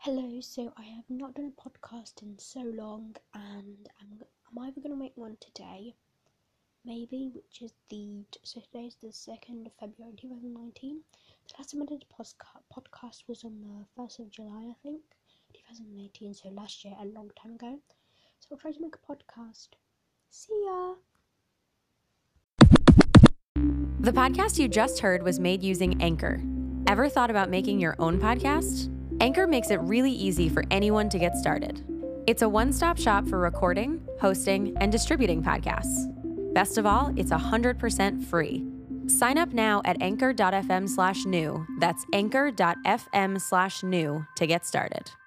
Hello, so I have not done a podcast in so long, and I'm either going to make one today, maybe, which is so today's the 2nd of February 2019. The last time I did a podcast was on the 1st of July, I think, 2018, so last year, a long time ago. So I'll try to make a podcast. See ya! The podcast you just heard was made using Anchor. Ever thought about making your own podcast? Anchor makes it really easy for anyone to get started. It's a one-stop shop for recording, hosting, and distributing podcasts. Best of all, it's 100% free. Sign up now at anchor.fm/new. That's anchor.fm/new to get started.